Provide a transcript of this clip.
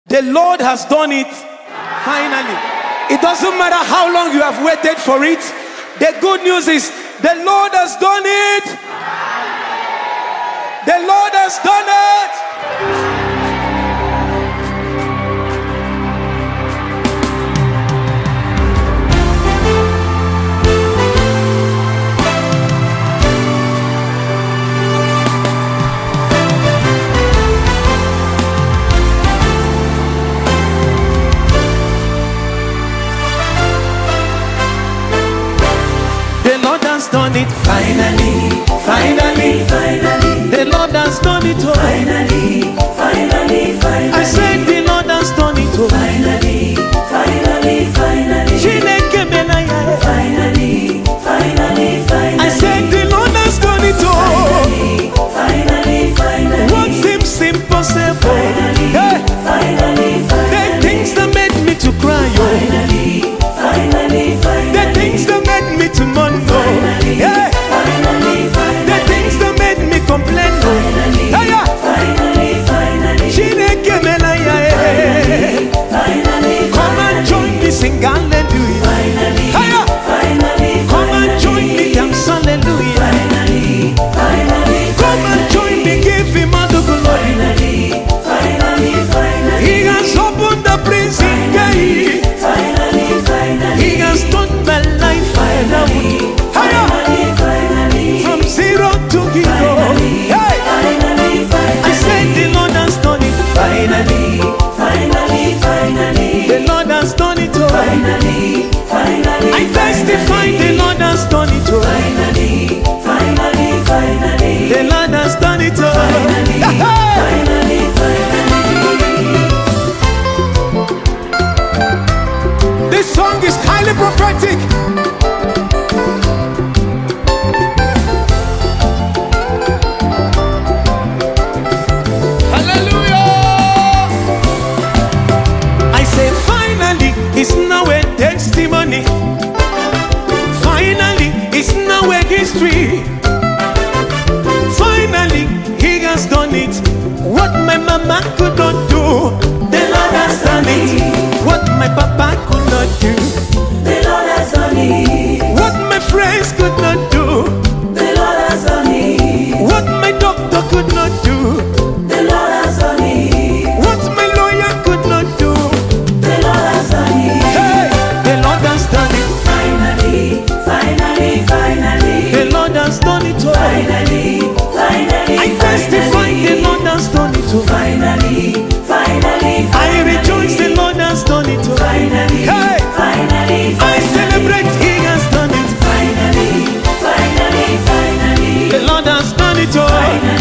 The Lord has done it finally. It doesn't matter how long you have waited for it. The good news is the Lord has done it. The Lord has done it. Done it finally, finally, finally. The Lord has done it all. Finally, finally, finally. I said the Lord has done it all. Finally, finally, finally. Finally, finally, finally. I said the Lord has done it all. Finally, finally, finally. What seems impossible. Finally, hey. Finally, finally. The things that made me to cry. Finally, finally, finally. The things that made me to mourn. Yeah. Finally, finally. The things that made me complain. Finally, finally, finally. Finally, come and join me, sing hallelujah. Finally, finally, come and join me, dance hallelujah. Finally, finally, come and join me, give him all the glory. Finally, finally, finally. He has opened the prison gate. Finally, finally. He has turned my life finally. From zero to hero. Hey. Finally, finally. I said the Lord has done it. Finally, finally, finally. The Lord has done it all. Finally, finally. I testify the Lord has done it all. Finally, finally, finally. The Lord has done it all. Finally, finally, finally. This song is highly prophetic. It's now a testimony. Finally, it's now a history. Finally, he has done it. What my mama could not do, the Lord has done it. What my papa could not do, the Lord has done it. What my friends could not do, the Lord has done it. What my doctor could not do, the Lord has done it. What my lawyer could not do, the Lord has done it. Hey, the Lord has done it. Finally, finally, finally. The Lord has done it all. Finally, finally, I testify the Lord has done it all. Finally, finally, finally. I rejoice the Lord has done it all. Finally, hey, finally, finally. I celebrate he has done it. Finally, finally, finally. The Lord has done it all. Finally,